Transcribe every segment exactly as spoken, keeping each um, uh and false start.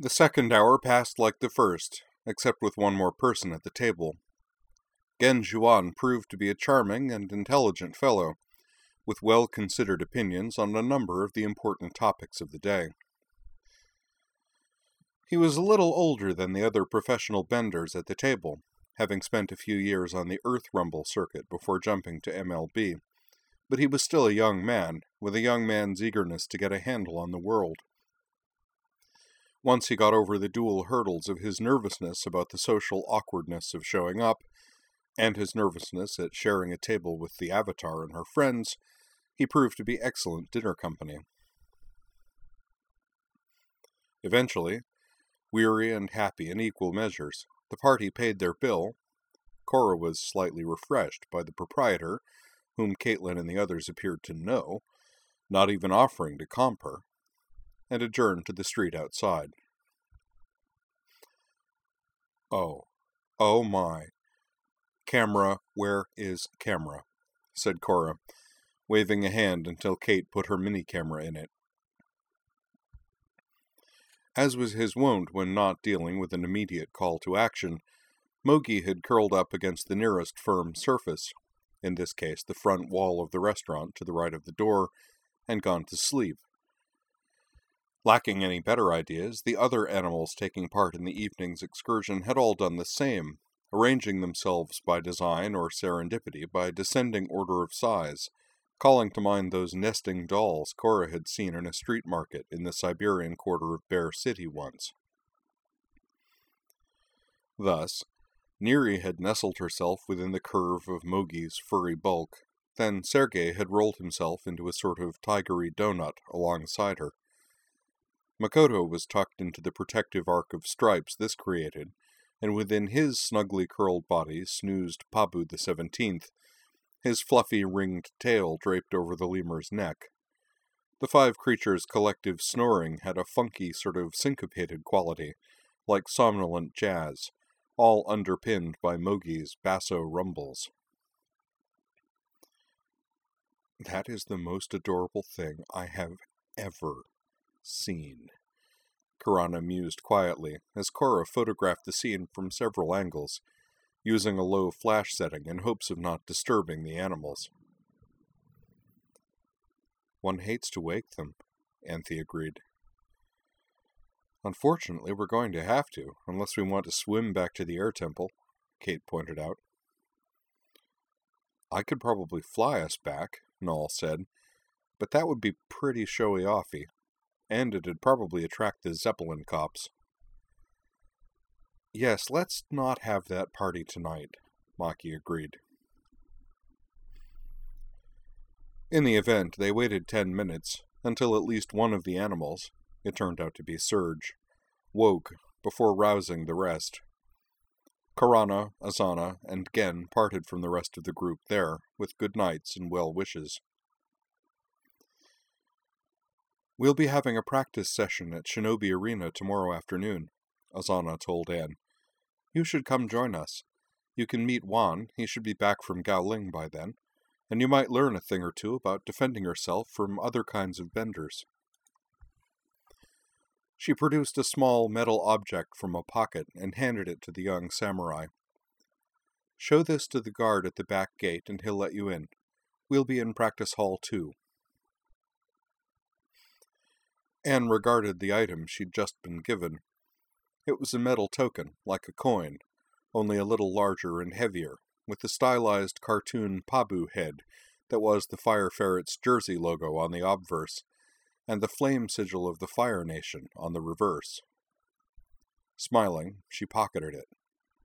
The second hour passed like the first, except with one more person at the table. Gen Zhuan proved to be a charming and intelligent fellow, with well-considered opinions on a number of the important topics of the day. He was a little older than the other professional benders at the table, having spent a few years on the Earth Rumble circuit before jumping to M L B, but he was still a young man, with a young man's eagerness to get a handle on the world. Once he got over the dual hurdles of his nervousness about the social awkwardness of showing up, and his nervousness at sharing a table with the Avatar and her friends, he proved to be excellent dinner company. Eventually, weary and happy in equal measures, the party paid their bill. Korra was slightly refreshed by the proprietor, whom Caitlin and the others appeared to know, not even offering to comp her, and adjourned to the street outside. Oh, oh my. Camera, where is camera? Said Korra, waving a hand until Kate put her mini-camera in it. As was his wont when not dealing with an immediate call to action, Mogi had curled up against the nearest firm surface, in this case the front wall of the restaurant to the right of the door, and gone to sleep. Lacking any better ideas, the other animals taking part in the evening's excursion had all done the same, arranging themselves by design or serendipity by descending order of size, calling to mind those nesting dolls Korra had seen in a street market in the Siberian quarter of Bear City once. Thus, Neri had nestled herself within the curve of Mogi's furry bulk, then Sergei had rolled himself into a sort of tigery donut alongside her. Makoto was tucked into the protective arc of stripes this created, and within his snugly curled body snoozed Pabu the Seventeenth, his fluffy ringed tail draped over the lemur's neck. The five creatures' collective snoring had a funky sort of syncopated quality, like somnolent jazz, all underpinned by Mogi's basso rumbles. That is the most adorable thing I have ever seen, Karana mused quietly as Korra photographed the scene from several angles, using a low flash setting in hopes of not disturbing the animals. One hates to wake them, Anthe agreed. Unfortunately, we're going to have to, unless we want to swim back to the air temple, Kate pointed out. I could probably fly us back, Null said, but that would be pretty showy-offy, and it'd probably attract the Zeppelin cops. Yes, let's not have that party tonight, Maki agreed. In the event, they waited ten minutes, until at least one of the animals, it turned out to be Surge, woke before rousing the rest. Karana, Azana, and Gen parted from the rest of the group there, with good nights and well wishes. We'll be having a practice session at Shinobi Arena tomorrow afternoon, Azana told Anne. You should come join us. You can meet Juan, he should be back from Gaoling by then, and you might learn a thing or two about defending yourself from other kinds of benders. She produced a small metal object from a pocket and handed it to the young samurai. Show this to the guard at the back gate and he'll let you in. We'll be in practice hall too. Anne regarded the item she'd just been given. It was a metal token, like a coin, only a little larger and heavier, with the stylized cartoon Pabu head that was the Fire Ferret's jersey logo on the obverse, and the flame sigil of the Fire Nation on the reverse. Smiling, she pocketed it.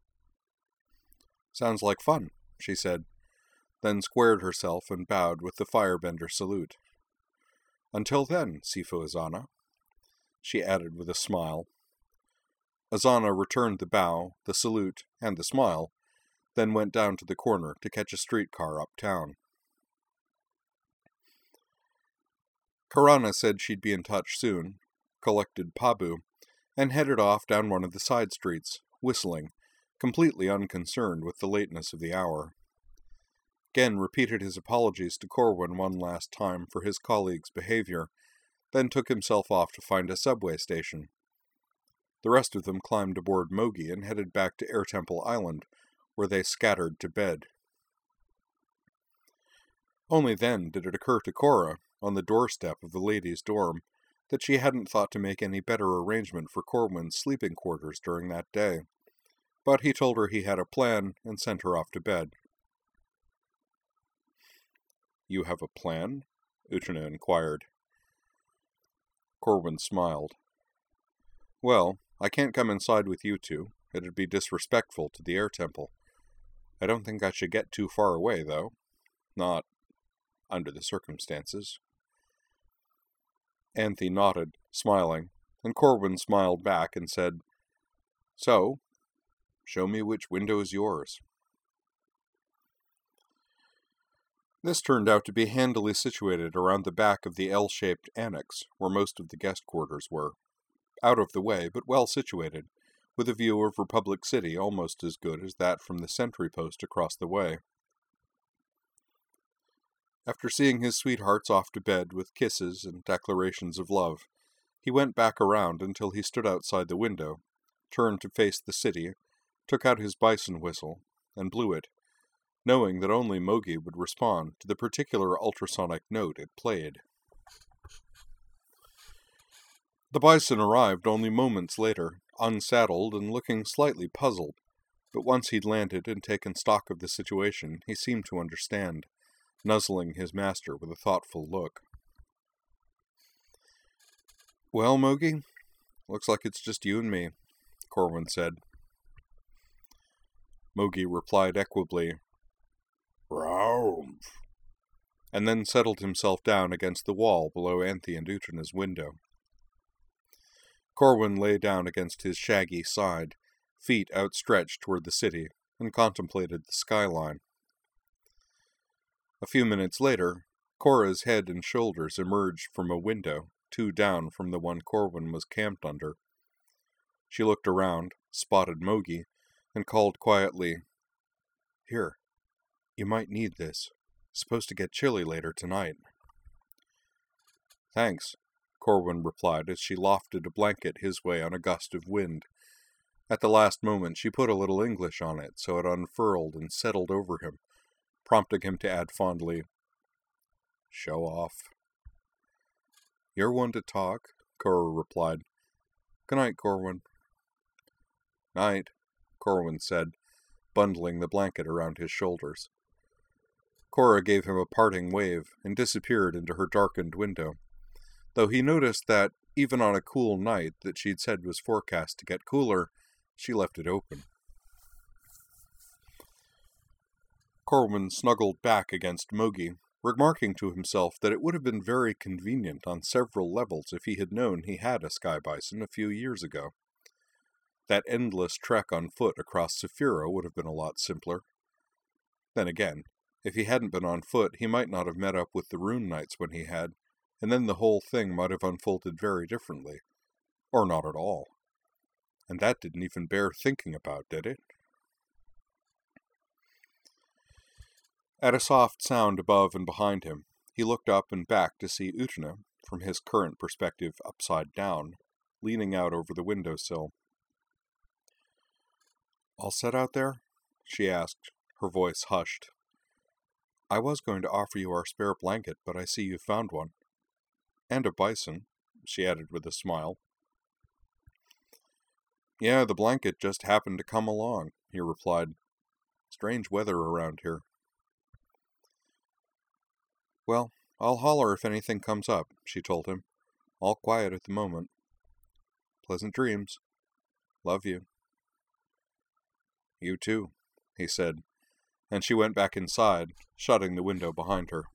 Sounds like fun, she said, then squared herself and bowed with the firebender salute. Until then, Sifu Azana, she added with a smile. Azana returned the bow, the salute, and the smile, then went down to the corner to catch a streetcar uptown. Karana said she'd be in touch soon, collected Pabu, and headed off down one of the side streets, whistling, completely unconcerned with the lateness of the hour. Gen repeated his apologies to Corwin one last time for his colleague's behavior, then took himself off to find a subway station. The rest of them climbed aboard Mogi and headed back to Air Temple Island, where they scattered to bed. Only then did it occur to Cora, on the doorstep of the ladies' dorm, that she hadn't thought to make any better arrangement for Corwin's sleeping quarters during that day. But he told her he had a plan and sent her off to bed. "You have a plan?" Utena inquired. Corwin smiled. "Well, I can't come inside with you two. It'd be disrespectful to the Air Temple. I don't think I should get too far away, though. Not under the circumstances." Anthe nodded, smiling, and Corwin smiled back and said, "So, show me which window is yours." This turned out to be handily situated around the back of the L-shaped annex, where most of the guest quarters were. Out of the way, but well situated, with a view of Republic City almost as good as that from the sentry post across the way. After seeing his sweethearts off to bed with kisses and declarations of love, he went back around until he stood outside the window, turned to face the city, took out his bison whistle, and blew it, knowing that only Mogi would respond to the particular ultrasonic note it played. The bison arrived only moments later, unsaddled and looking slightly puzzled, but once he'd landed and taken stock of the situation, he seemed to understand, nuzzling his master with a thoughtful look. "Well, Mogi, looks like it's just you and me," Corwin said. Mogi replied equably, "Raum," and then settled himself down against the wall below Anthe and Utena's window. Corwin lay down against his shaggy side, feet outstretched toward the city, and contemplated the skyline. A few minutes later, Cora's head and shoulders emerged from a window, two down from the one Corwin was camped under. She looked around, spotted Mogi, and called quietly, "Here, you might need this. It's supposed to get chilly later tonight." "Thanks," Corwin replied as she lofted a blanket his way on a gust of wind. At the last moment she put a little English on it, so it unfurled and settled over him, prompting him to add fondly, "Show off." "You're one to talk," Cora replied. "Good night, Corwin." "Night," Corwin said, bundling the blanket around his shoulders. Cora gave him a parting wave and disappeared into her darkened window, though he noticed that, even on a cool night that she'd said was forecast to get cooler, she left it open. Corwin snuggled back against Mogi, remarking to himself that it would have been very convenient on several levels if he had known he had a sky bison a few years ago. That endless trek on foot across Saphira would have been a lot simpler. Then again, if he hadn't been on foot, he might not have met up with the Rune Knights when he had, and then the whole thing might have unfolded very differently. Or not at all. And that didn't even bear thinking about, did it? At a soft sound above and behind him, he looked up and back to see Utena, from his current perspective upside down, leaning out over the windowsill. "All set out there?" she asked, her voice hushed. "I was going to offer you our spare blanket, but I see you've found one. And a bison," she added with a smile. "Yeah, the blanket just happened to come along," he replied. "Strange weather around here." "Well, I'll holler if anything comes up," she told him. "All quiet at the moment. Pleasant dreams. Love you." "You too," he said, and she went back inside, shutting the window behind her.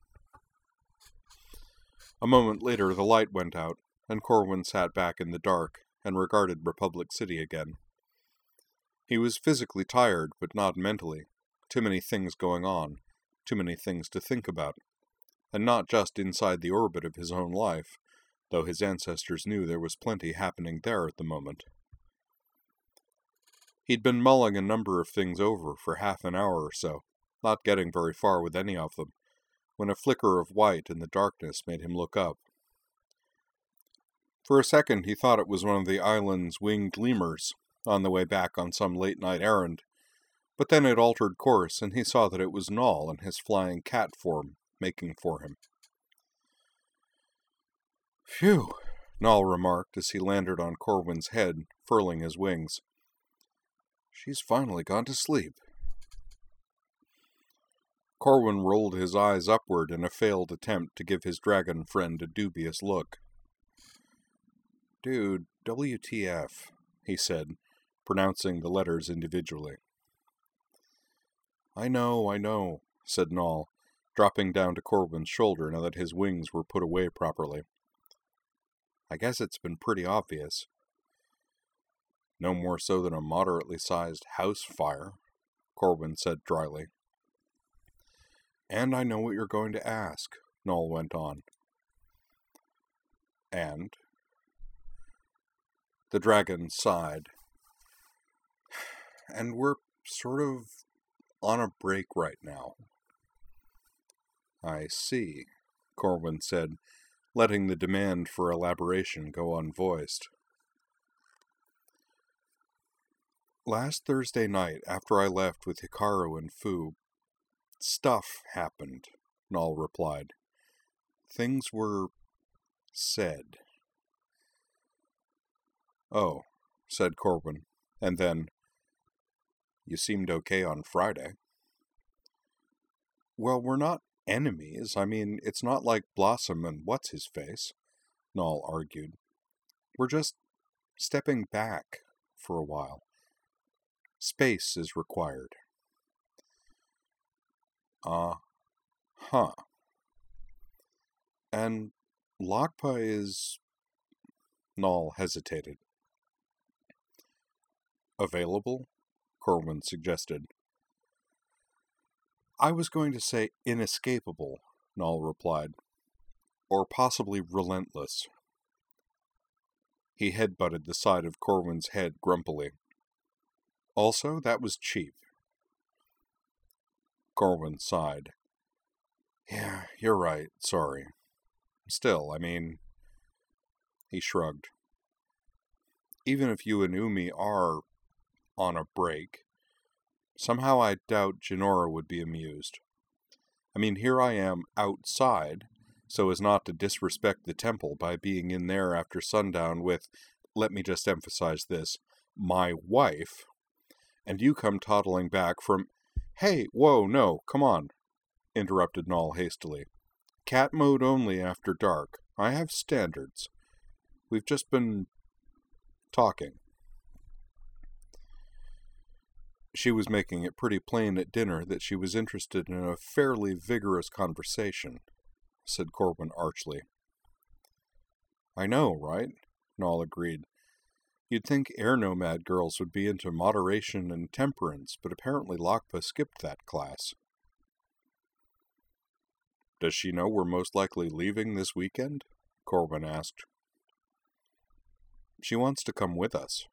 A moment later the light went out, and Corwin sat back in the dark and regarded Republic City again. He was physically tired, but not mentally. Too many things going on, too many things to think about. And not just inside the orbit of his own life, though his ancestors knew there was plenty happening there at the moment. He'd been mulling a number of things over for half an hour or so, not getting very far with any of them, when a flicker of white in the darkness made him look up. For a second he thought it was one of the island's winged lemurs, on the way back on some late-night errand, but then it altered course, and he saw that it was Noll in his flying cat form, making for him. "Phew," Noll remarked as he landed on Corwin's head, furling his wings. "She's finally gone to sleep." Corwin rolled his eyes upward in a failed attempt to give his dragon friend a dubious look. "Dude, W T F, he said, pronouncing the letters individually. "I know, I know," said Noll, dropping down to Corwin's shoulder now that his wings were put away properly. "I guess it's been pretty obvious." "No more so than a moderately sized house fire," Corwin said dryly. "And I know what you're going to ask," Noll went on. "And?" The dragon sighed. "And we're sort of on a break right now." "I see," Corwin said, letting the demand for elaboration go unvoiced. "Last Thursday night, after I left with Hikaru and Fu, stuff happened," Noll replied. "Things were said." "Oh," said Corwin, and then, "You seemed okay on Friday." "Well, we're not enemies. I mean, it's not like Blossom and What's-His-Face," Noll argued. "We're just stepping back for a while. Space is required." Uh, huh. "And Lakpa is..." Noll hesitated. "Available?" Corwin suggested. "I was going to say inescapable," Noll replied. "Or possibly relentless." He headbutted the side of Corwin's head grumpily. "Also, that was cheap." Corwin sighed. "Yeah, you're right, sorry. Still, I mean..." He shrugged. "Even if you and Umi are on a break, somehow I doubt Jinora would be amused. I mean, here I am outside, so as not to disrespect the temple by being in there after sundown with, let me just emphasize this, my wife, and you come toddling back from..." "Hey, whoa, no, come on," interrupted Noll hastily. "Cat mode only after dark. I have standards. We've just been... talking." She was making it pretty plain at dinner that she was interested in a fairly vigorous conversation, said Corwin archly. "I know, right?" Noll agreed. "You'd think air nomad girls would be into moderation and temperance, but apparently Lakpa skipped that class." "Does she know we're most likely leaving this weekend?" Corwin asked. "She wants to come with us."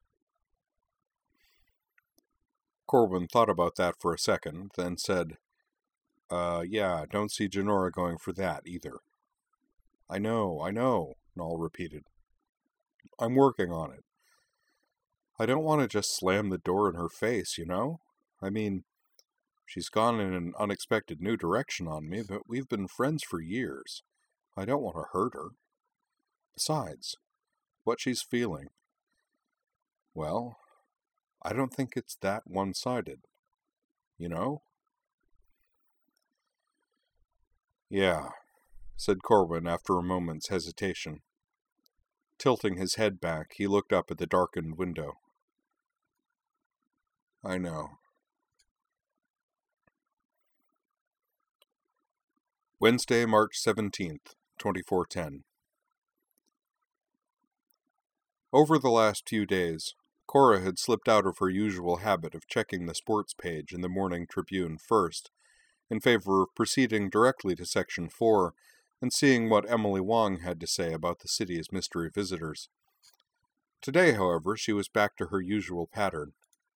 Corwin thought about that for a second, then said, Uh, yeah, don't see Jinora going for that either." "I know, I know," Noll repeated. "I'm working on it. I don't want to just slam the door in her face, you know? I mean, she's gone in an unexpected new direction on me, but we've been friends for years. I don't want to hurt her. Besides, what she's feeling, well, I don't think it's that one-sided. You know?" "Yeah," said Corwin after a moment's hesitation. Tilting his head back, he looked up at the darkened window. "I know." Wednesday, March seventeenth, twenty-four ten. Over the last few days, Cora had slipped out of her usual habit of checking the sports page in the Morning Tribune first, in favor of proceeding directly to Section four and seeing what Emily Wong had to say about the city's mystery visitors. Today, however, she was back to her usual pattern.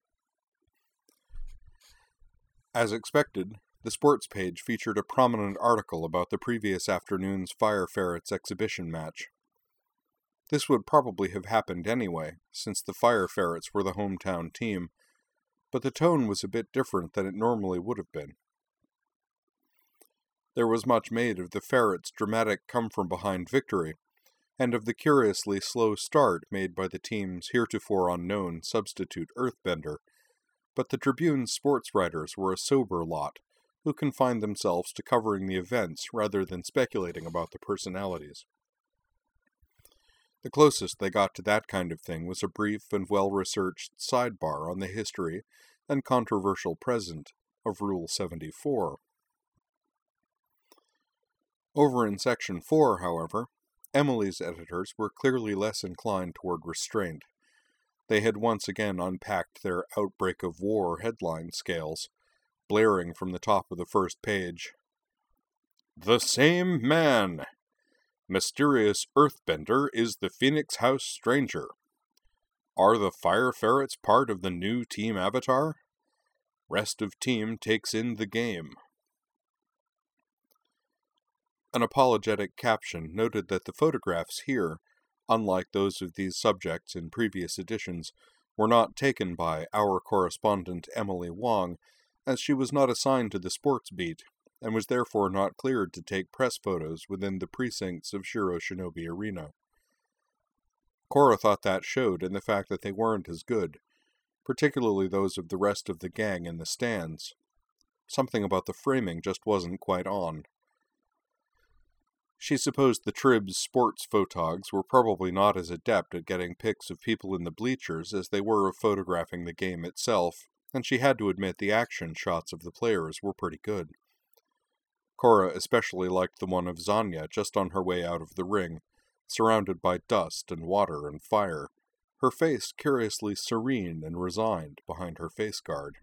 As expected, the sports page featured a prominent article about the previous afternoon's Fire Ferrets exhibition match. This would probably have happened anyway, since the Fire Ferrets were the hometown team, but the tone was a bit different than it normally would have been. There was much made of the Ferrets' dramatic come-from-behind victory, and of the curiously slow start made by the team's heretofore unknown substitute Earthbender, but the Tribune's sports writers were a sober lot, who confined themselves to covering the events rather than speculating about the personalities. The closest they got to that kind of thing was a brief and well-researched sidebar on the history and controversial present of Rule seventy-four. Over in Section four, however, Emily's editors were clearly less inclined toward restraint. They had once again unpacked their outbreak of war headline scales, blaring from the top of the first page. The same man! Mysterious Earthbender is the Phoenix House Stranger. Are the Fire Ferrets part of the new Team Avatar? Rest of team takes in the game. An apologetic caption noted that the photographs here, unlike those of these subjects in previous editions, were not taken by our correspondent Emily Wong, as she was not assigned to the sports beat, and was therefore not cleared to take press photos within the precincts of Shiro Shinobi Arena. Korra thought that showed in the fact that they weren't as good, particularly those of the rest of the gang in the stands. Something about the framing just wasn't quite on. She supposed the Trib's sports photogs were probably not as adept at getting pics of people in the bleachers as they were of photographing the game itself, and she had to admit the action shots of the players were pretty good. Korra especially liked the one of Zanya just on her way out of the ring, surrounded by dust and water and fire, her face curiously serene and resigned behind her face guard.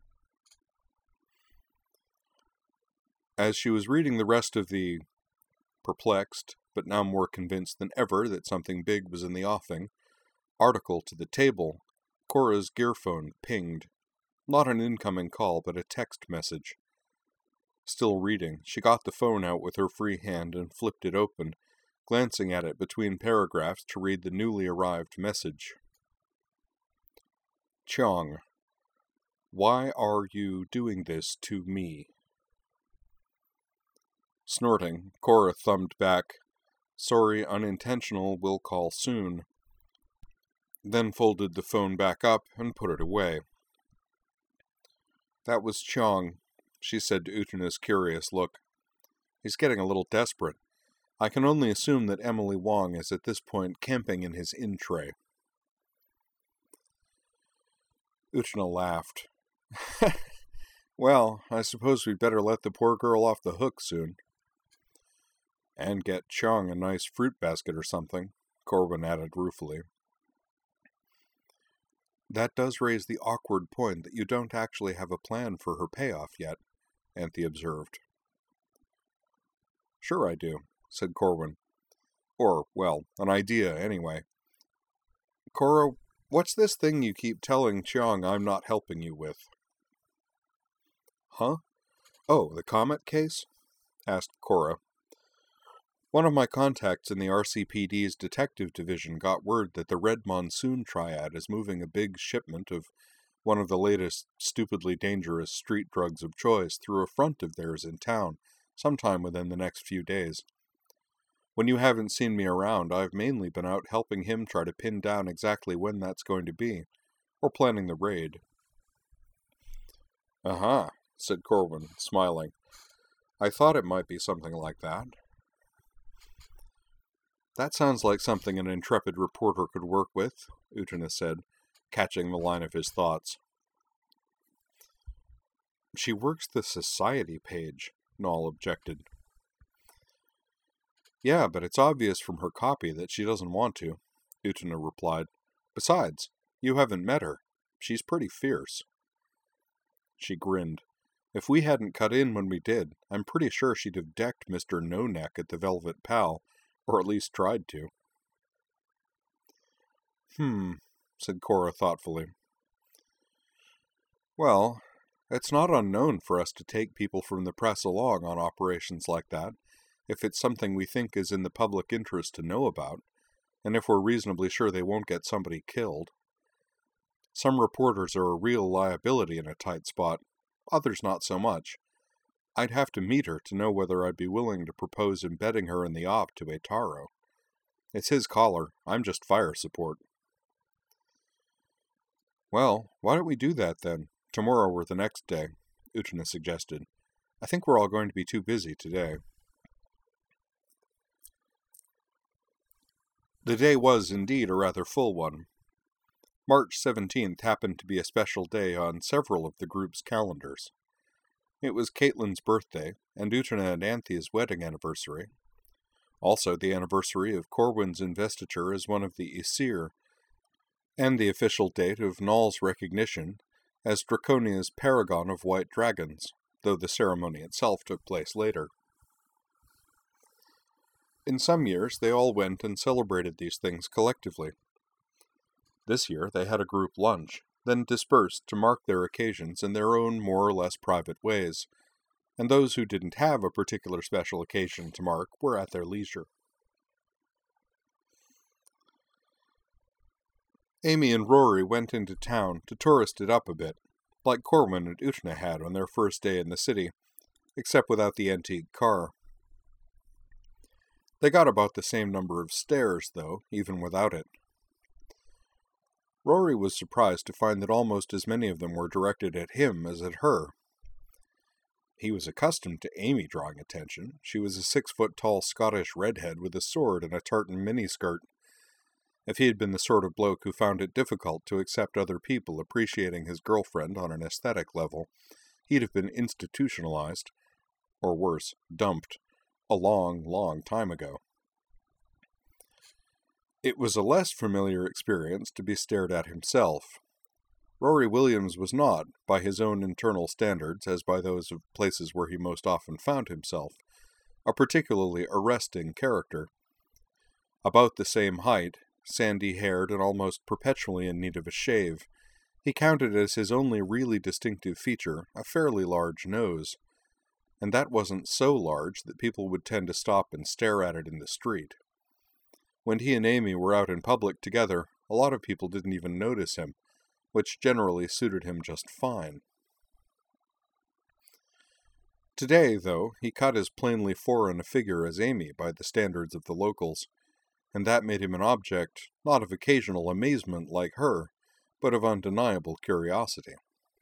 As she was reading the rest of the perplexed, but now more convinced than ever that something big was in the offing, article to the table, Korra's gearphone pinged. Not an incoming call, but a text message. Still reading, she got the phone out with her free hand and flipped it open, glancing at it between paragraphs to read the newly arrived message. Chong, why are you doing this to me? Snorting, Korra thumbed back, sorry, unintentional, will call soon, then folded the phone back up and put it away. That was Chong, she said to Utena's curious look. He's getting a little desperate. I can only assume that Emily Wong is at this point camping in his in tray. Utena laughed. Well, I suppose we'd better let the poor girl off the hook soon. And get Chong a nice fruit basket or something, Corbin added ruefully. That does raise the awkward point that you don't actually have a plan for her payoff yet, Anthe observed. Sure I do, said Corwin. Or, well, an idea, anyway. Korra, what's this thing you keep telling Chiang I'm not helping you with? Huh? Oh, the Comet case? Asked Korra. One of my contacts in the R C P D's detective division got word that the Red Monsoon Triad is moving a big shipment of one of the latest stupidly dangerous street drugs of choice through a front of theirs in town, sometime within the next few days. When you haven't seen me around, I've mainly been out helping him try to pin down exactly when that's going to be, or planning the raid. Uh-huh, said Corwin, smiling. I thought it might be something like that. That sounds like something an intrepid reporter could work with, Utena said, catching the line of his thoughts. She works the society page, Noll objected. Yeah, but it's obvious from her copy that she doesn't want to, Utena replied. Besides, you haven't met her. She's pretty fierce. She grinned. If we hadn't cut in when we did, I'm pretty sure she'd have decked Mister No-Neck at the Velvet Pal, or at least tried to. Hmm, said Korra thoughtfully. Well, it's not unknown for us to take people from the press along on operations like that, if it's something we think is in the public interest to know about. and if we're reasonably sure they won't get somebody killed. Some reporters are a real liability in a tight spot, others not so much. I'd have to meet her to know whether I'd be willing to propose embedding her in the op to Eitaro. It's his collar, I'm just fire support. Well, why don't we do that then, tomorrow or the next day, Utena suggested. I think we're all going to be too busy today. The day was indeed a rather full one. March seventeenth happened to be a special day on several of the group's calendars. It was Caitlin's birthday, and Utena and Anthea's wedding anniversary. Also the anniversary of Corwin's investiture as one of the Aesir, and the official date of Null's recognition as Draconia's paragon of white dragons, though the ceremony itself took place later. In some years, they all went and celebrated these things collectively. This year, they had a group lunch, then dispersed to mark their occasions in their own more or less private ways, and those who didn't have a particular special occasion to mark were at their leisure. Amy and Rory went into town to tourist it up a bit, like Corwin and Utena had on their first day in the city, except without the antique car. They got about the same number of stairs, though, even without it. Rory was surprised to find that almost as many of them were directed at him as at her. He was accustomed to Amy drawing attention. She was a six-foot-tall Scottish redhead with a sword and a tartan miniskirt. If he had been the sort of bloke who found it difficult to accept other people appreciating his girlfriend on an aesthetic level, he'd have been institutionalized, or worse, dumped, a long, long time ago. It was a less familiar experience to be stared at himself. Rory Williams was not, by his own internal standards, as by those of places where he most often found himself, a particularly arresting character. About the same height, sandy-haired and almost perpetually in need of a shave, he counted as his only really distinctive feature a fairly large nose, and that wasn't so large that people would tend to stop and stare at it in the street. When he and Amy were out in public together, a lot of people didn't even notice him, which generally suited him just fine. Today, though, he cut as plainly foreign a figure as Amy by the standards of the locals, and that made him an object not of occasional amazement like her, but of undeniable curiosity.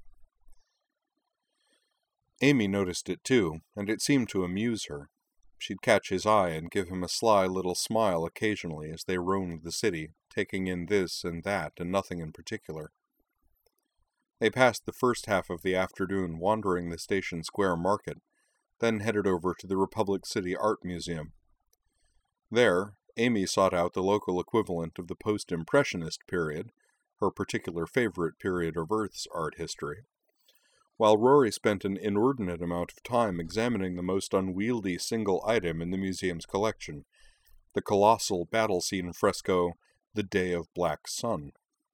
Amy noticed it too, and it seemed to amuse her. She'd catch his eye and give him a sly little smile occasionally as they roamed the city, taking in this and that and nothing in particular. They passed the first half of the afternoon wandering the Station Square market, then headed over to the Republic City Art Museum. There, Amy sought out the local equivalent of the post-impressionist period, her particular favorite period of Earth's art history, while Rory spent an inordinate amount of time examining the most unwieldy single item in the museum's collection, the colossal battle scene fresco, The Day of Black Sun.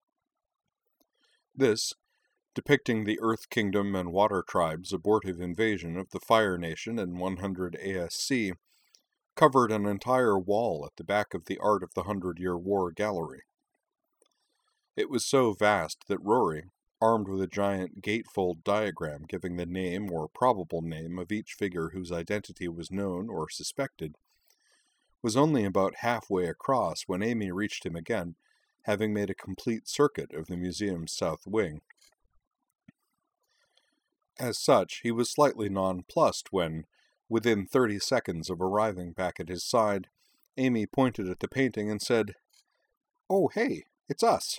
This, depicting the Earth Kingdom and Water Tribe's abortive invasion of the Fire Nation in one hundred A S C, covered an entire wall at the back of the Art of the Hundred-Year War gallery. It was so vast that Rory, armed with a giant gatefold diagram giving the name or probable name of each figure whose identity was known or suspected, was only about halfway across when Amy reached him again, having made a complete circuit of the museum's south wing. As such, he was slightly nonplussed when, within thirty seconds of arriving back at his side, Amy pointed at the painting and said, "Oh, hey, it's us."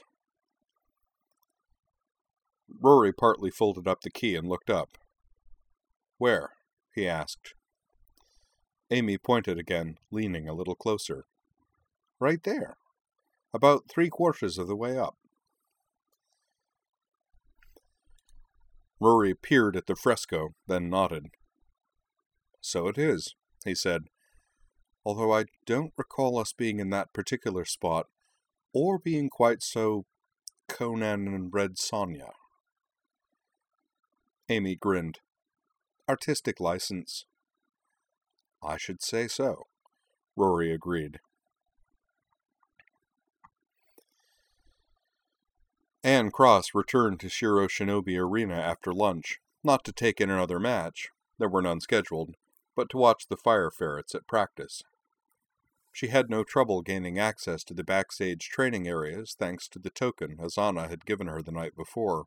Rory partly folded up the key and looked up. "Where?" he asked. Amy pointed again, leaning a little closer. "Right there. About three quarters of the way up." Rory peered at the fresco, then nodded. "So it is," he said, "although I don't recall us being in that particular spot, or being quite so Conan and Red Sonja." Amy grinned. "Artistic license." "I should say so," Rory agreed. Anne Cross returned to Shiro Shinobi Arena after lunch, not to take in another match, there were none scheduled, but to watch the Fire Ferrets at practice. She had no trouble gaining access to the backstage training areas thanks to the token Azana had given her the night before.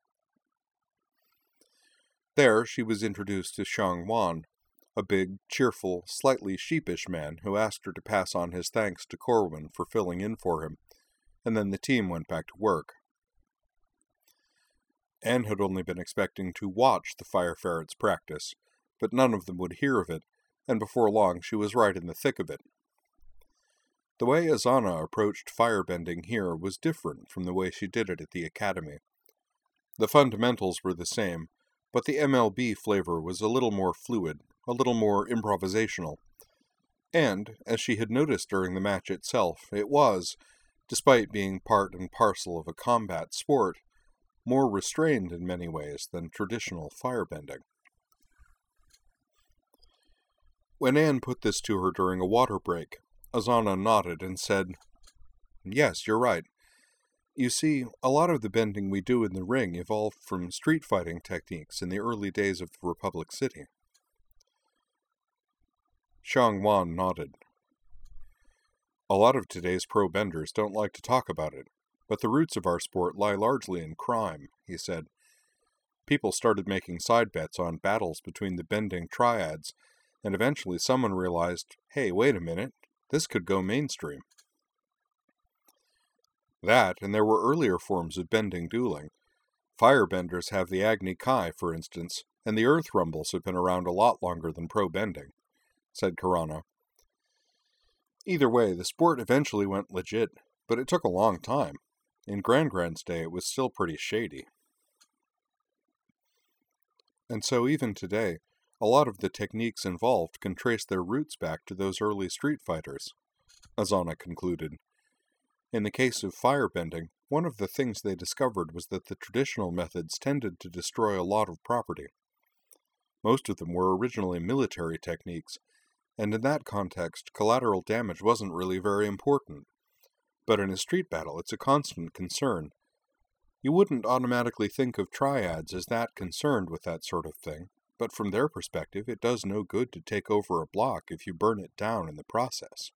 There she was introduced to Xiang Wan, a big, cheerful, slightly sheepish man who asked her to pass on his thanks to Corwin for filling in for him, and then the team went back to work. Anne had only been expecting to watch the Fire Ferrets practice, but none of them would hear of it, and before long she was right in the thick of it. The way Azana approached firebending here was different from the way she did it at the academy. The fundamentals were the same, but the M L B flavor was a little more fluid, a little more improvisational. And, as she had noticed during the match itself, it was, despite being part and parcel of a combat sport, more restrained in many ways than traditional firebending. When Anne put this to her during a water break, Azana nodded and said, "Yes, you're right. You see, a lot of the bending we do in the ring evolved from street fighting techniques in the early days of Republic City." Xiang Wan nodded. "A lot of today's pro benders don't like to talk about it, but the roots of our sport lie largely in crime," he said. "People started making side bets on battles between the bending triads, and eventually someone realized, hey, wait a minute, this could go mainstream." That, and there were earlier forms of bending dueling. Firebenders have the Agni Kai, for instance, and the Earth Rumbles have been around a lot longer than pro bending, said Karana. Either way, the sport eventually went legit, but it took a long time. In Grand Grand's day, it was still pretty shady. And so even today, a lot of the techniques involved can trace their roots back to those early street fighters, Azana concluded. In the case of firebending, one of the things they discovered was that the traditional methods tended to destroy a lot of property. Most of them were originally military techniques, and in that context, collateral damage wasn't really very important. But in a street battle, it's a constant concern. You wouldn't automatically think of triads as that concerned with that sort of thing, but from their perspective, it does no good to take over a block if you burn it down in the process.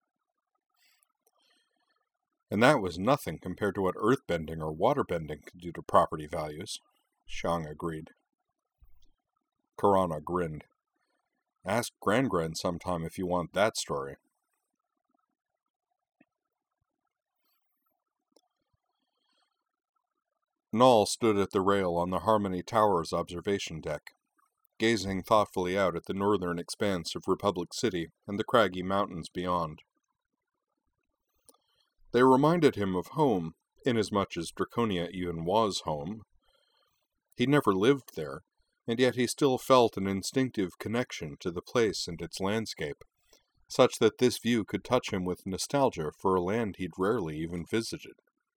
And that was nothing compared to what earthbending or waterbending could do to property values, Xiang agreed. Karana grinned. Ask Grand Grand sometime if you want that story. Null stood at the rail on the Harmony Towers observation deck, gazing thoughtfully out at the northern expanse of Republic City and the craggy mountains beyond. They reminded him of home, inasmuch as Draconia even was home. He never lived there, and yet he still felt an instinctive connection to the place and its landscape, such that this view could touch him with nostalgia for a land he'd rarely even visited.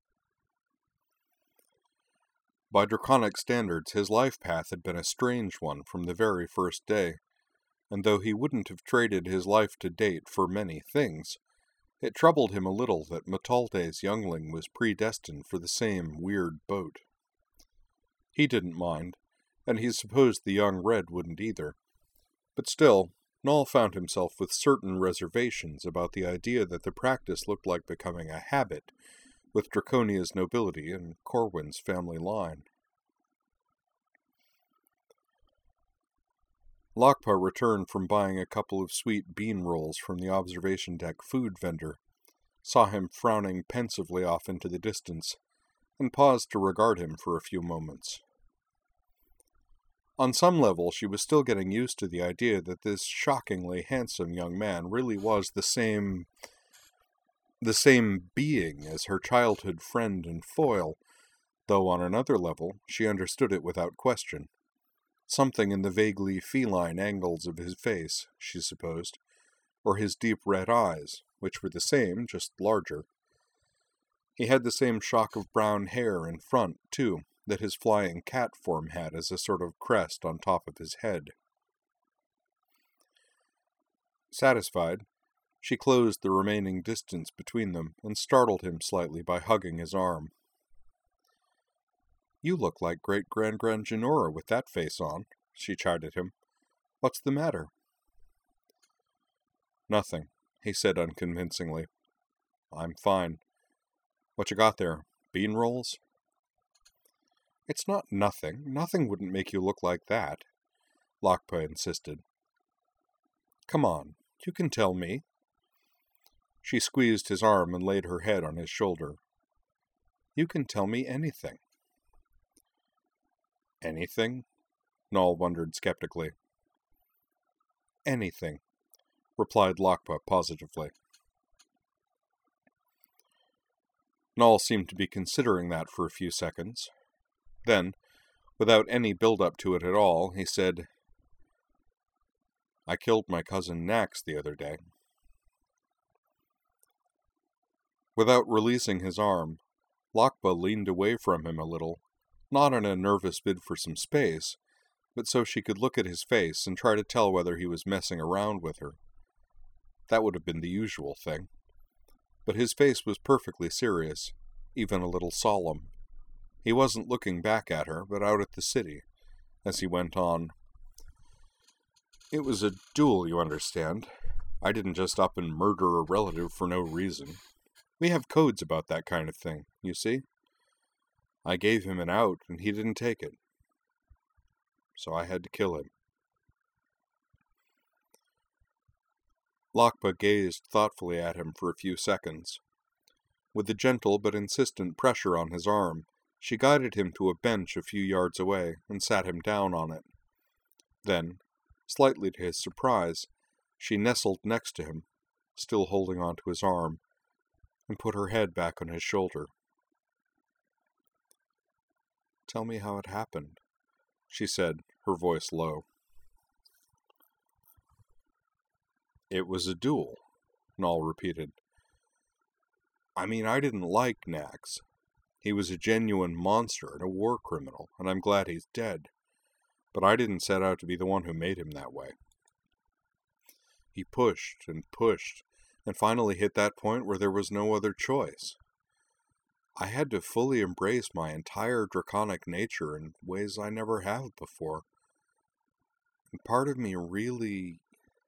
By draconic standards, his life path had been a strange one from the very first day, and though he wouldn't have traded his life to date for many things, it troubled him a little that Matalte's youngling was predestined for the same weird boat. He didn't mind, and he supposed the young Red wouldn't either. But still, Null found himself with certain reservations about the idea that the practice looked like becoming a habit, with Draconia's nobility and Corwin's family line. Lakpa returned from buying a couple of sweet bean rolls from the observation deck food vendor, saw him frowning pensively off into the distance, and paused to regard him for a few moments. On some level, she was still getting used to the idea that this shockingly handsome young man really was the same... the same being as her childhood friend and foil, though on another level, she understood it without question. Something in the vaguely feline angles of his face, she supposed, or his deep red eyes, which were the same, just larger. He had the same shock of brown hair in front, too, that his flying cat form had as a sort of crest on top of his head. Satisfied, she closed the remaining distance between them and startled him slightly by hugging his arm. You look like great-grand-grand Janora with that face on, she chided him. What's the matter? Nothing, he said unconvincingly. I'm fine. What you got there? Bean rolls? It's not nothing. Nothing wouldn't make you look like that, Lakpa insisted. Come on, you can tell me. She squeezed his arm and laid her head on his shoulder. You can tell me anything. Anything? Nal wondered skeptically. Anything, replied Lakpa positively. Nal seemed to be considering that for a few seconds. Then, without any build-up to it at all, he said, I killed my cousin Nax the other day. Without releasing his arm, Lakpa leaned away from him a little, not in a nervous bid for some space, but so she could look at his face and try to tell whether he was messing around with her. That would have been the usual thing. But his face was perfectly serious, even a little solemn. He wasn't looking back at her, but out at the city, as he went on. It was a duel, you understand. I didn't just up and murder a relative for no reason. We have codes about that kind of thing, you see? I gave him an out, and he didn't take it. So I had to kill him. Lakpa gazed thoughtfully at him for a few seconds. With a gentle but insistent pressure on his arm, she guided him to a bench a few yards away and sat him down on it. Then, slightly to his surprise, she nestled next to him, still holding on to his arm, and put her head back on his shoulder. Tell me how it happened, she said, her voice low. It was a duel, Nal repeated. I mean, I didn't like Nax. He was a genuine monster and a war criminal, and I'm glad he's dead. But I didn't set out to be the one who made him that way. He pushed and pushed, and finally hit that point where there was no other choice. I had to fully embrace my entire draconic nature in ways I never have before. And part of me really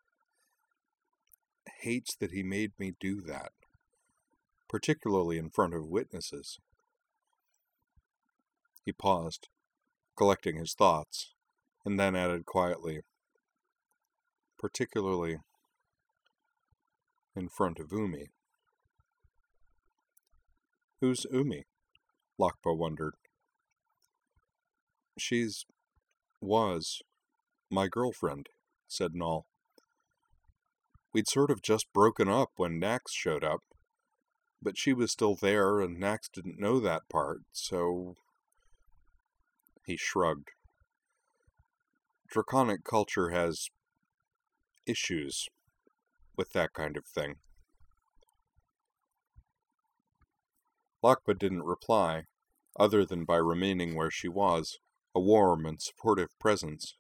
hates that he made me do that, particularly in front of witnesses. He paused, collecting his thoughts, and then added quietly, particularly in front of Umi. Who's Umi? Lakpa wondered. She's... was... my girlfriend, said Nal. We'd sort of just broken up when Nax showed up, but she was still there and Nax didn't know that part, so... He shrugged. Draconic culture has issues with that kind of thing. Lakpa didn't reply, other than by remaining where she was, a warm and supportive presence.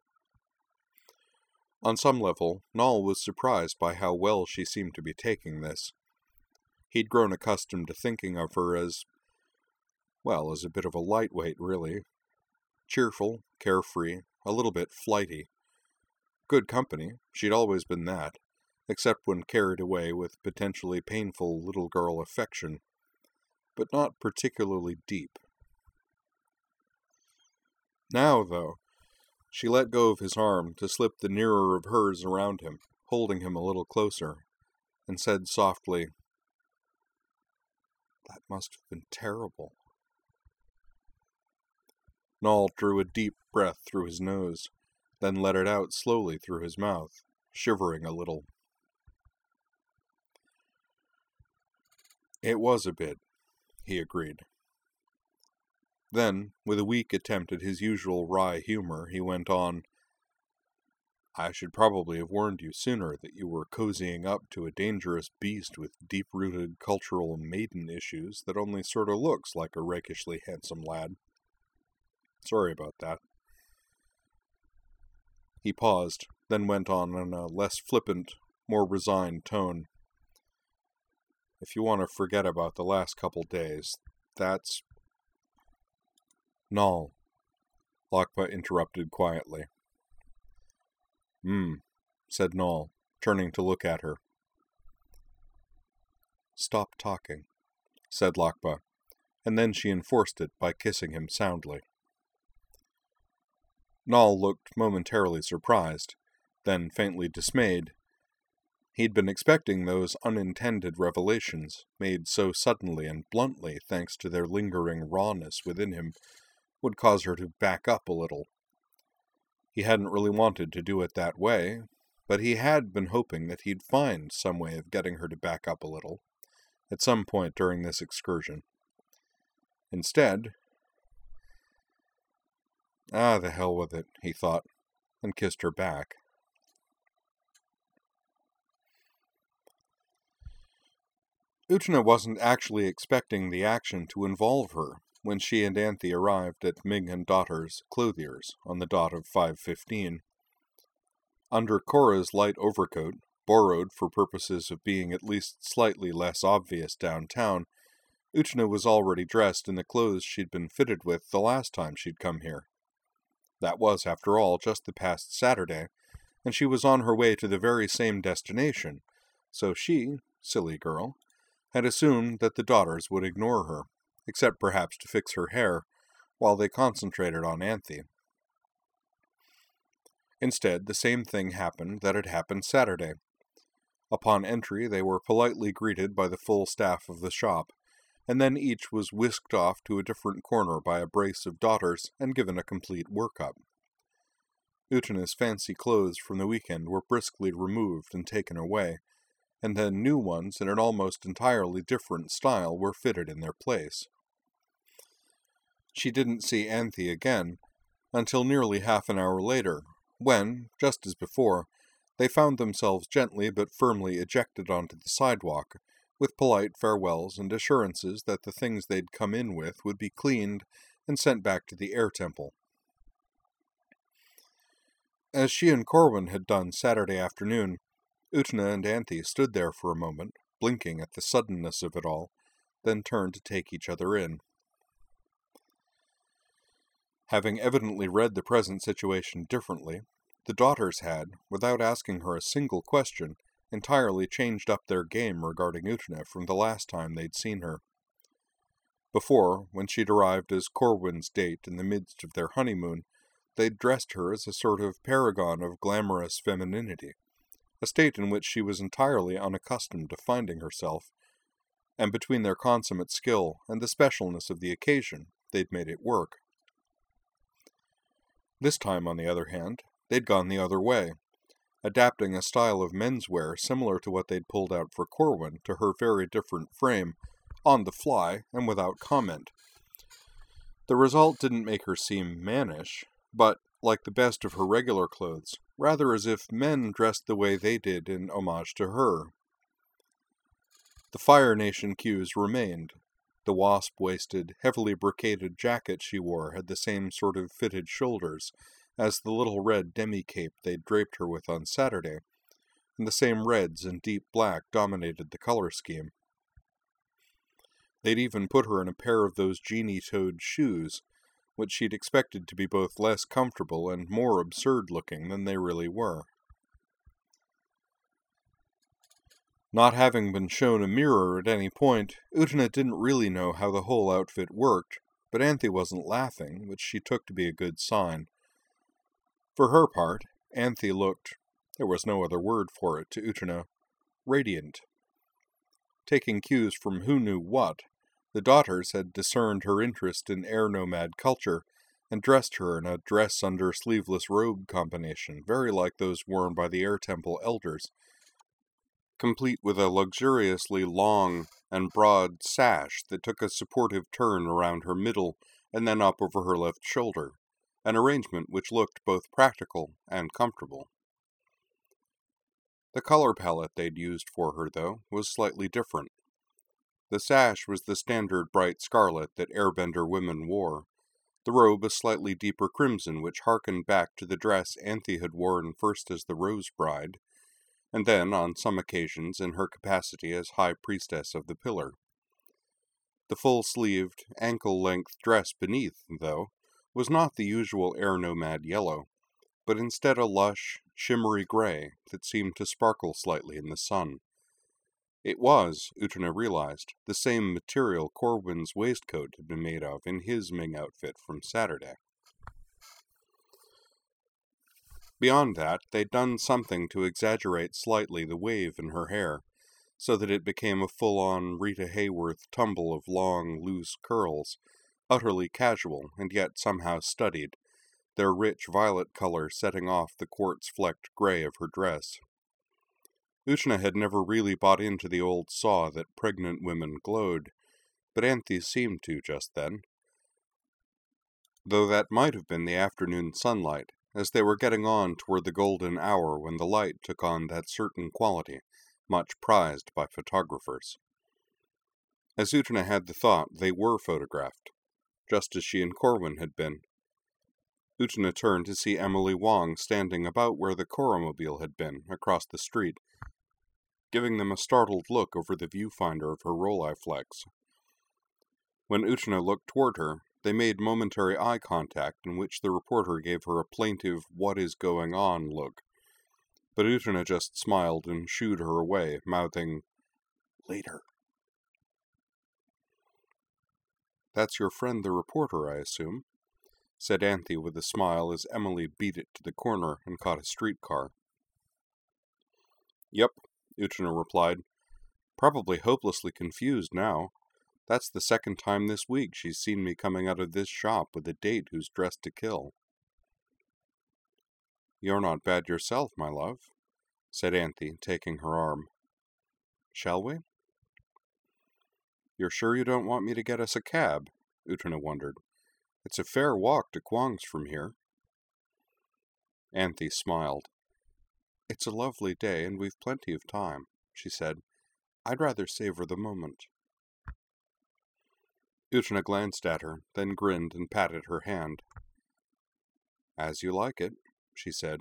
On some level, Nal was surprised by how well she seemed to be taking this. He'd grown accustomed to thinking of her as, well, as a bit of a lightweight, really. Cheerful, carefree, a little bit flighty. Good company, she'd always been that, except when carried away with potentially painful little girl affection, but not particularly deep. Now, though, she let go of his arm to slip the nearer of hers around him, holding him a little closer, and said softly, That must have been terrible. Nal drew a deep breath through his nose, then let it out slowly through his mouth, shivering a little. It was a bit, he agreed. Then, with a weak attempt at his usual wry humor, he went on, I should probably have warned you sooner that you were cozying up to a dangerous beast with deep-rooted cultural maiden issues that only sort of looks like a rakishly handsome lad. Sorry about that. He paused, then went on in a less flippant, more resigned tone. If you want to forget about the last couple days, that's... Null, Lakpa interrupted quietly. Hmm, said Null, turning to look at her. Stop talking, said Lakpa, and then she enforced it by kissing him soundly. Null looked momentarily surprised, then faintly dismayed. He'd been expecting those unintended revelations, made so suddenly and bluntly thanks to their lingering rawness within him, would cause her to back up a little. He hadn't really wanted to do it that way, but he had been hoping that he'd find some way of getting her to back up a little, at some point during this excursion. Instead, ah, the hell with it, he thought, and kissed her back. Utena wasn't actually expecting the action to involve her when she and Anthe arrived at Ming and Daughter's clothier's on the dot of five fifteen. Under Cora's light overcoat, borrowed for purposes of being at least slightly less obvious downtown, Utena was already dressed in the clothes she'd been fitted with the last time she'd come here. That was, after all, just the past Saturday, and she was on her way to the very same destination, so she, silly girl, had assumed that the Daughters would ignore her, except perhaps to fix her hair, while they concentrated on Anthe. Instead, the same thing happened that had happened Saturday. Upon entry, they were politely greeted by the full staff of the shop, and then each was whisked off to a different corner by a brace of Daughters and given a complete workup. Utena's fancy clothes from the weekend were briskly removed and taken away, and then new ones in an almost entirely different style were fitted in their place. She didn't see Anthe again until nearly half an hour later, when, just as before, they found themselves gently but firmly ejected onto the sidewalk, with polite farewells and assurances that the things they'd come in with would be cleaned and sent back to the air temple. As she and Corwin had done Saturday afternoon, Utena and Anthe stood there for a moment, blinking at the suddenness of it all, then turned to take each other in. Having evidently read the present situation differently, the Daughters had, without asking her a single question, entirely changed up their game regarding Utena from the last time they'd seen her. Before, when she'd arrived as Corwin's date in the midst of their honeymoon, they'd dressed her as a sort of paragon of glamorous femininity, a state in which she was entirely unaccustomed to finding herself, and between their consummate skill and the specialness of the occasion, they'd made it work. This time, on the other hand, they'd gone the other way, adapting a style of menswear similar to what they'd pulled out for Corwin to her very different frame, on the fly and without comment. The result didn't make her seem mannish, but, like the best of her regular clothes, rather as if men dressed the way they did in homage to her. The Fire Nation cues remained. The wasp-waisted, heavily brocaded jacket she wore had the same sort of fitted shoulders as the little red demi-cape they'd draped her with on Saturday, and the same reds and deep black dominated the color scheme. They'd even put her in a pair of those genie-toed shoes, which she'd expected to be both less comfortable and more absurd-looking than they really were. Not having been shown a mirror at any point, Utena didn't really know how the whole outfit worked, but Anthe wasn't laughing, which she took to be a good sign. For her part, Anthe looked, there was no other word for it to Utena, radiant. Taking cues from who knew what, the Daughters had discerned her interest in air-nomad culture and dressed her in a dress-under-sleeveless robe combination very like those worn by the Air Temple elders, complete with a luxuriously long and broad sash that took a supportive turn around her middle and then up over her left shoulder, an arrangement which looked both practical and comfortable. The color palette they'd used for her, though, was slightly different. The sash was the standard bright scarlet that airbender women wore, the robe a slightly deeper crimson which harkened back to the dress Anthe had worn first as the Rose Bride, and then, on some occasions, in her capacity as High Priestess of the Pillar. The full-sleeved, ankle-length dress beneath, though, was not the usual air-nomad yellow, but instead a lush, shimmery gray that seemed to sparkle slightly in the sun. It was, Utena realized, the same material Corwin's waistcoat had been made of in his Ming outfit from Saturday. Beyond that, they'd done something to exaggerate slightly the wave in her hair, so that it became a full-on Rita Hayworth tumble of long, loose curls, utterly casual and yet somehow studied, their rich violet color setting off the quartz-flecked gray of her dress. Utena had never really bought into the old saw that pregnant women glowed, but Anthe seemed to just then. Though that might have been the afternoon sunlight, as they were getting on toward the golden hour when the light took on that certain quality, much prized by photographers. As Utena had the thought, they were photographed, just as she and Corwin had been. Utena turned to see Emily Wong standing about where the Coromobile had been, across the street, giving them a startled look over the viewfinder of her Rolleiflex. When Utena looked toward her, they made momentary eye contact in which the reporter gave her a plaintive what-is-going-on look. But Utena just smiled and shooed her away, mouthing, "Later." "That's your friend the reporter, I assume?" said Anthe with a smile as Emily beat it to the corner and caught a streetcar. "Yep," Utena replied, "probably hopelessly confused now. That's the second time this week she's seen me coming out of this shop with a date who's dressed to kill." "You're not bad yourself, my love," said Anthe, taking her arm. "Shall we?" "You're sure you don't want me to get us a cab?" Utena wondered. "It's a fair walk to Kwang's from here." Anthe smiled. "It's a lovely day, and we've plenty of time," she said. "I'd rather savor the moment." Utena glanced at her, then grinned and patted her hand. "As you like it," she said.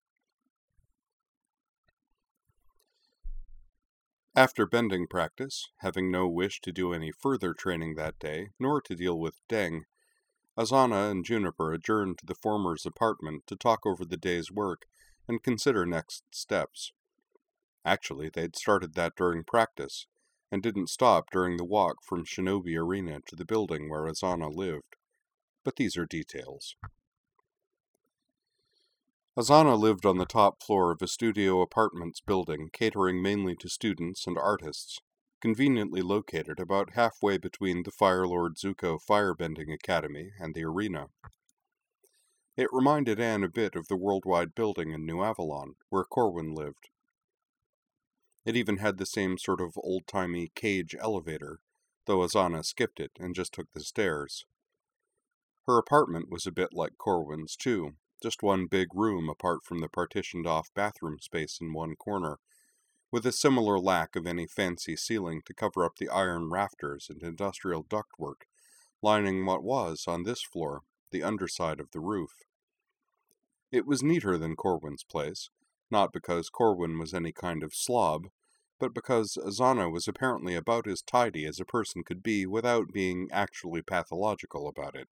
After bending practice, having no wish to do any further training that day, nor to deal with Deng, Azana and Juniper adjourned to the former's apartment to talk over the day's work and consider next steps. Actually, they'd started that during practice, and didn't stop during the walk from Shinobi Arena to the building where Azana lived. But these are details. Azana lived on the top floor of a studio apartments building catering mainly to students and artists, conveniently located about halfway between the Fire Lord Zuko Firebending Academy and the arena. It reminded Anne a bit of the Worldwide Building in New Avalon, where Corwin lived. It even had the same sort of old-timey cage elevator, though Azana skipped it and just took the stairs. Her apartment was a bit like Corwin's, too, just one big room apart from the partitioned-off bathroom space in one corner, with a similar lack of any fancy ceiling to cover up the iron rafters and industrial ductwork, lining what was, on this floor, the underside of the roof. It was neater than Corwin's place, not because Corwin was any kind of slob, but because Azana was apparently about as tidy as a person could be without being actually pathological about it.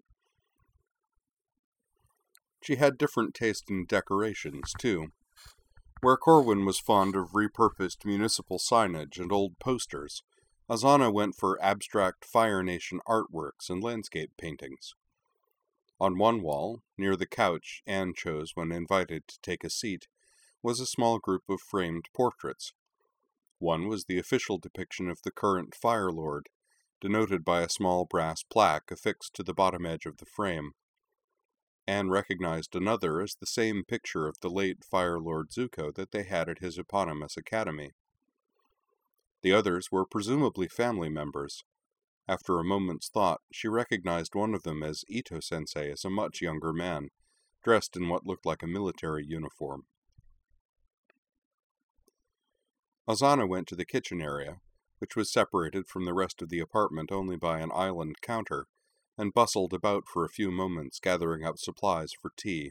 She had different taste in decorations, too. Where Corwin was fond of repurposed municipal signage and old posters, Azana went for abstract Fire Nation artworks and landscape paintings. On one wall, near the couch Anne chose when invited to take a seat, was a small group of framed portraits. One was the official depiction of the current Fire Lord, denoted by a small brass plaque affixed to the bottom edge of the frame. Anne recognized another as the same picture of the late Fire Lord Zuko that they had at his eponymous academy. The others were presumably family members. After a moment's thought, she recognized one of them as Ito-sensei as a much younger man, dressed in what looked like a military uniform. Azana went to the kitchen area, which was separated from the rest of the apartment only by an island counter, and bustled about for a few moments gathering up supplies for tea.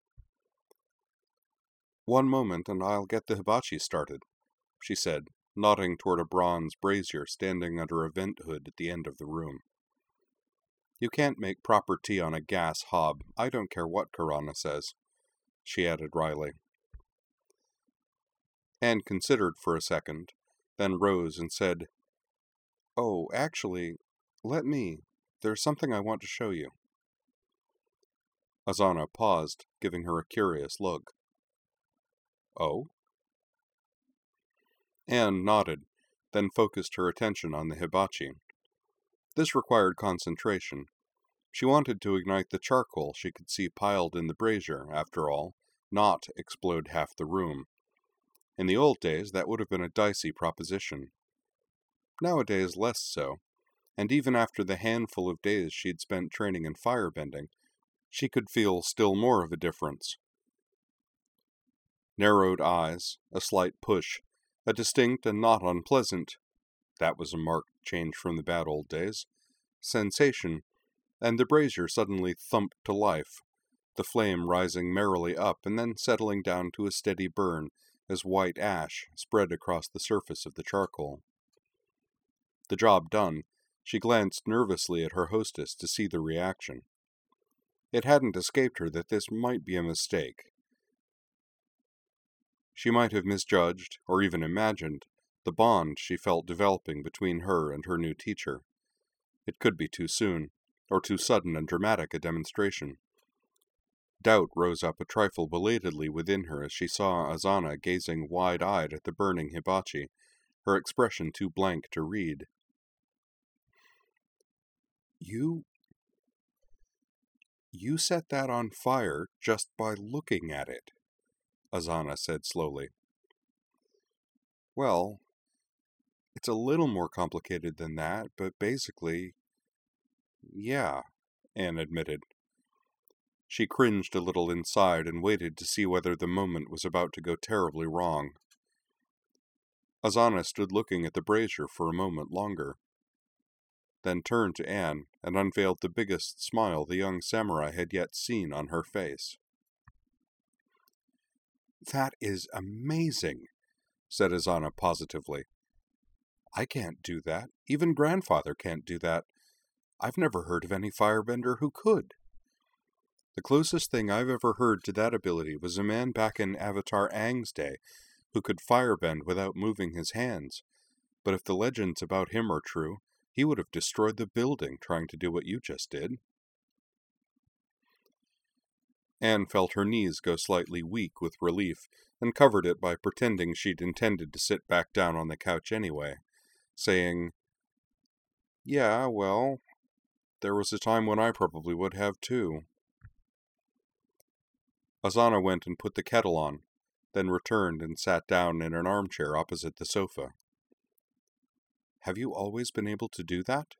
"One moment and I'll get the hibachi started," she said, nodding toward a bronze brazier standing under a vent hood at the end of the room. You can't make proper tea on a gas hob, I don't care what Karana says, she added wryly. Anne considered for a second, then rose and said, "Oh, actually, let me. There's something I want to show you." Azana paused, giving her a curious look. "Oh?" Anne nodded, then focused her attention on the hibachi. This required concentration. She wanted to ignite the charcoal she could see piled in the brazier, after all, not explode half the room. In the old days, that would have been a dicey proposition. Nowadays, less so, and even after the handful of days she'd spent training in firebending, she could feel still more of a difference. Narrowed eyes, a slight push, a distinct and not unpleasant, that was a marked change from the bad old days, sensation, and the brazier suddenly thumped to life, the flame rising merrily up and then settling down to a steady burn as white ash spread across the surface of the charcoal. The job done, she glanced nervously at her hostess to see the reaction. It hadn't escaped her that this might be a mistake. She might have misjudged, or even imagined, the bond she felt developing between her and her new teacher. It could be too soon, or too sudden and dramatic a demonstration. Doubt rose up a trifle belatedly within her as she saw Azana gazing wide-eyed at the burning hibachi, her expression too blank to read. You... You set that on fire just by looking at it, Azana said slowly. Well, it's a little more complicated than that, but basically, yeah, Anne admitted. She cringed a little inside and waited to see whether the moment was about to go terribly wrong. Azana stood looking at the brazier for a moment longer, then turned to Anne and unveiled the biggest smile the young samurai had yet seen on her face. "That is amazing," said Azana positively. "I can't do that. Even grandfather can't do that. I've never heard of any firebender who could. The closest thing I've ever heard to that ability was a man back in Avatar Aang's day who could firebend without moving his hands. But if the legends about him are true, he would have destroyed the building trying to do what you just did." Anne felt her knees go slightly weak with relief, and covered it by pretending she'd intended to sit back down on the couch anyway, saying, "Yeah, well, there was a time when I probably would have too." Azana went and put the kettle on, then returned and sat down in an armchair opposite the sofa. "Have you always been able to do that?"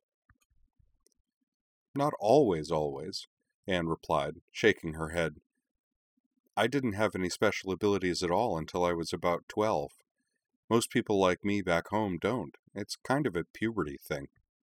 "Not always, always," Anne replied, shaking her head. "I didn't have any special abilities at all until I was about twelve. Most people like me back home don't. It's kind of a puberty thing."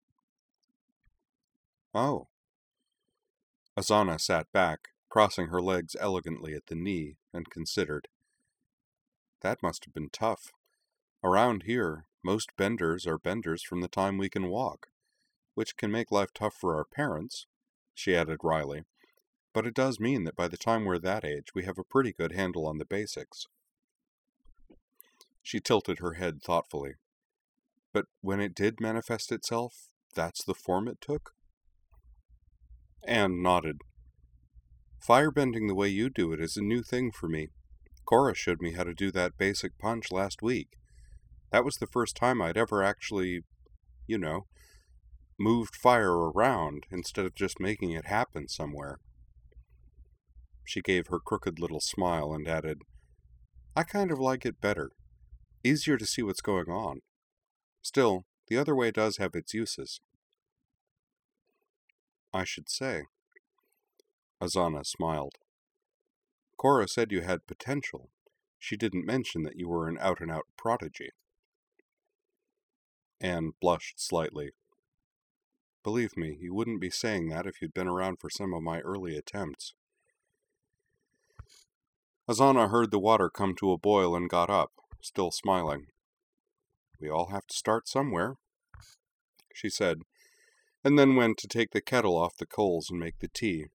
"Oh." Azana sat back, crossing her legs elegantly at the knee, and considered. "That must have been tough. Around here, most benders are benders from the time we can walk, which can make life tough for our parents," she added wryly, "but it does mean that by the time we're that age, we have a pretty good handle on the basics." She tilted her head thoughtfully. "But when it did manifest itself, that's the form it took?" Anne nodded. "Firebending the way you do it is a new thing for me. Cora showed me how to do that basic punch last week. That was the first time I'd ever actually, you know, moved fire around instead of just making it happen somewhere." She gave her crooked little smile and added, "I kind of like it better. Easier to see what's going on. Still, the other way does have its uses." "I should say." Azana smiled. "Cora said you had potential. She didn't mention that you were an out-and-out prodigy." Anne blushed slightly. "Believe me, you wouldn't be saying that if you'd been around for some of my early attempts." Azana heard the water come to a boil and got up, still smiling. "We all have to start somewhere," she said, and then went to take the kettle off the coals and make the tea.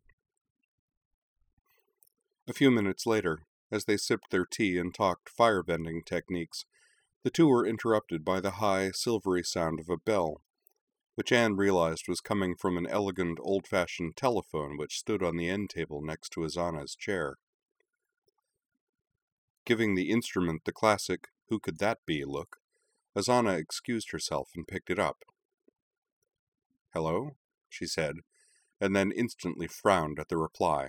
A few minutes later, as they sipped their tea and talked firebending techniques, the two were interrupted by the high, silvery sound of a bell, which Anne realized was coming from an elegant, old-fashioned telephone which stood on the end table next to Azana's chair. Giving the instrument the classic "who could that be" look, Azana excused herself and picked it up. "Hello?" she said, and then instantly frowned at the reply.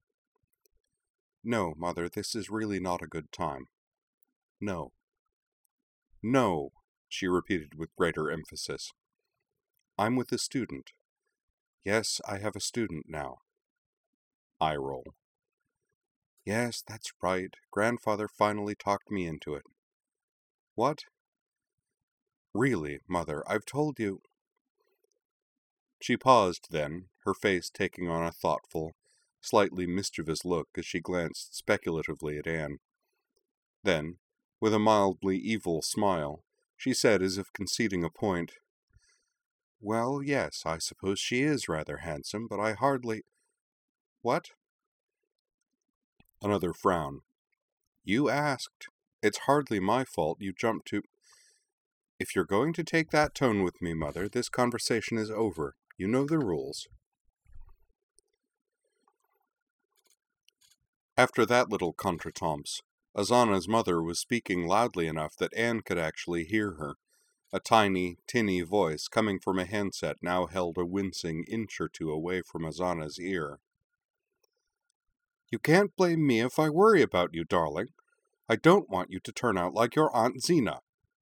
"No, Mother, this is really not a good time. No." "No," she repeated with greater emphasis. "I'm with a student. Yes, I have a student now." Eye roll. "Yes, that's right. Grandfather finally talked me into it." "What?" "Really, Mother, I've told you—" She paused then, her face taking on a thoughtful, slightly mischievous look as she glanced speculatively at Anne. Then, with a mildly evil smile, she said as if conceding a point, "Well, yes, I suppose she is rather handsome, but I hardly—" "What?" Another frown. "You asked. It's hardly my fault you jumped to—" "If you're going to take that tone with me, Mother, this conversation is over. You know the rules." After that little contretemps, Azana's mother was speaking loudly enough that Anne could actually hear her, a tiny, tinny voice coming from a handset now held a wincing inch or two away from Azana's ear. "You can't blame me if I worry about you, darling. I don't want you to turn out like your Aunt Zena."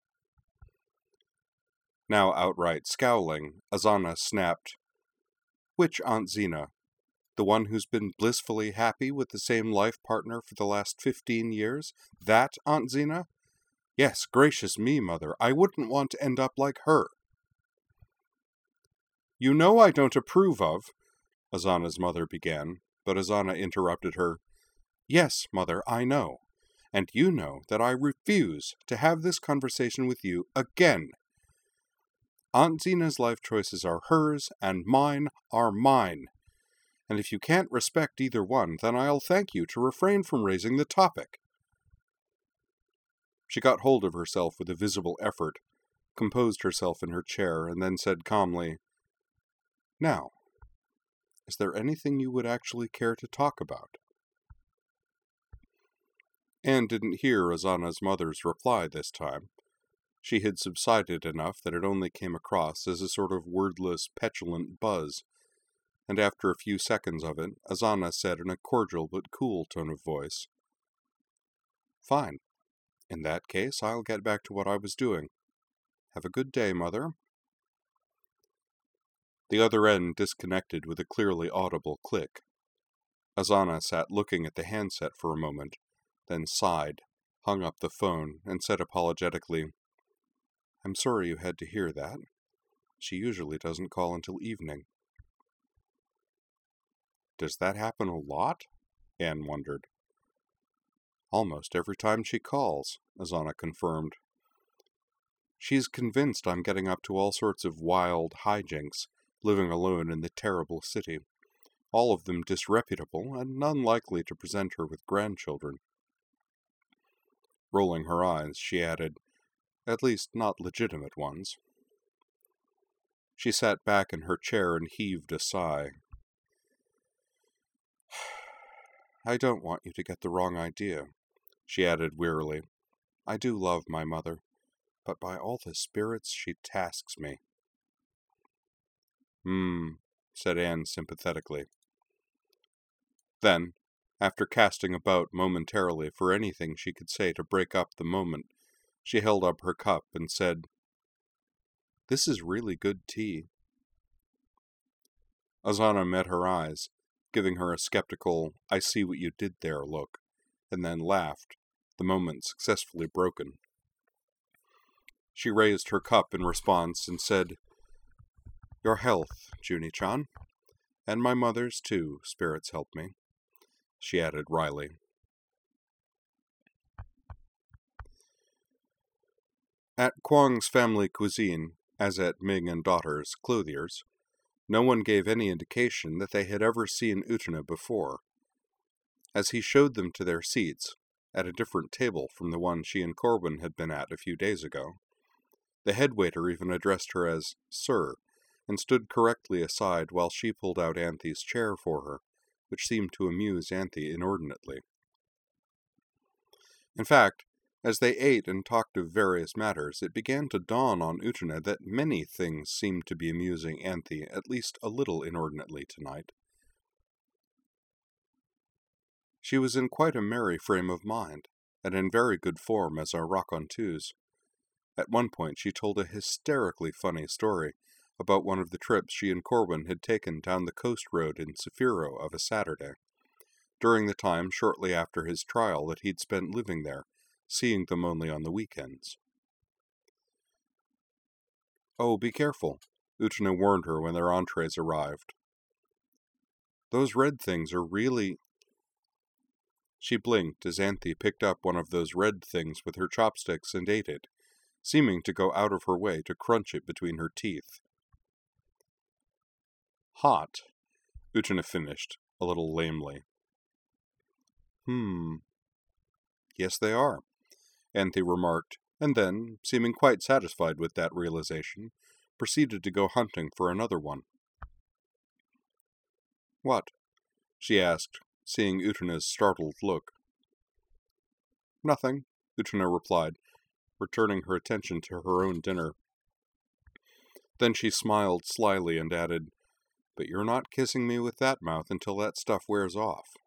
Now outright scowling, Azana snapped, "Which Aunt Zena? The one who's been blissfully happy with the same life partner for the last fifteen years? That Aunt Zena? Yes, gracious me, Mother, I wouldn't want to end up like her." "You know I don't approve of—" Azana's mother began, but Azana interrupted her. "Yes, Mother, I know. And you know that I refuse to have this conversation with you again. Aunt Zena's life choices are hers, and mine are mine. And if you can't respect either one, then I'll thank you to refrain from raising the topic." She got hold of herself with a visible effort, composed herself in her chair, and then said calmly, "Now, is there anything you would actually care to talk about?" Anne didn't hear Azana's mother's reply this time. She had subsided enough that it only came across as a sort of wordless, petulant buzz, and after a few seconds of it, Azana said in a cordial but cool tone of voice, "Fine. In that case, I'll get back to what I was doing. Have a good day, Mother." The other end disconnected with a clearly audible click. Azana sat looking at the handset for a moment, then sighed, hung up the phone, and said apologetically, "I'm sorry you had to hear that. She usually doesn't call until evening." "Does that happen a lot?" Anne wondered. "Almost every time she calls," Azana confirmed. "She's convinced I'm getting up to all sorts of wild hijinks, living alone in the terrible city, all of them disreputable and none likely to present her with grandchildren." Rolling her eyes, she added, "At least not legitimate ones." She sat back in her chair and heaved a sigh. "I don't want you to get the wrong idea," she added wearily. "I do love my mother, but by all the spirits she tasks me." "Hmm," said Anne sympathetically. Then, after casting about momentarily for anything she could say to break up the moment, she held up her cup and said, "This is really good tea." Azana met her eyes, giving her a skeptical, "I see what you did there" look, and then laughed, the moment successfully broken. She raised her cup in response and said, "Your health, Junie-chan, and my mother's too, spirits help me," she added wryly. At Kwang's family cuisine, as at Ming and Daughter's clothier's, No one gave any indication that they had ever seen Utena before. As he showed them to their seats, at a different table from the one she and Corwin had been at a few days ago, the head waiter even addressed her as Sir, and stood correctly aside while she pulled out Anthe's chair for her, which seemed to amuse Anthe inordinately. In fact, as they ate and talked of various matters, it began to dawn on Utena that many things seemed to be amusing Anthe at least a little inordinately tonight. She was in quite a merry frame of mind, and in very good form as our raconteuse. At one point she told a hysterically funny story about one of the trips she and Corwin had taken down the coast road in Saphiro of a Saturday, during the time shortly after his trial that he'd spent living there, seeing them only on the weekends. "Oh, be careful," Utena warned her when their entrees arrived. "Those red things are really—" She blinked as Anthe picked up one of those red things with her chopsticks and ate it, seeming to go out of her way to crunch it between her teeth. "Hot," Utena finished, a little lamely. Hmm. "Yes, they are," Anthe remarked, and then, seeming quite satisfied with that realization, proceeded to go hunting for another one. "What?" she asked, seeing Utena's startled look. "Nothing," Utena replied, returning her attention to her own dinner. Then she smiled slyly and added, "But you're not kissing me with that mouth until that stuff wears off."